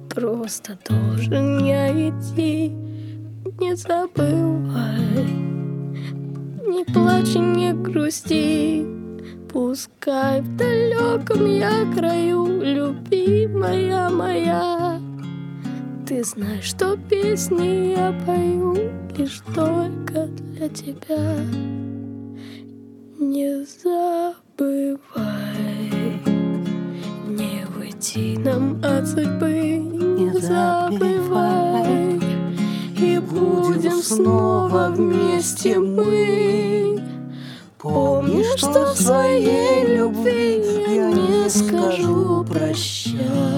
просто должен я идти. Не забывай, не плачь и не грусти. Пускай в далеком я краю, любимая моя, ты знаешь, что песни я пою лишь только для тебя. Не забывай, не уйти нам от судьбы. Не забывай, и будем снова вместе мы. Помни, что в своей любви я не скажу прощай.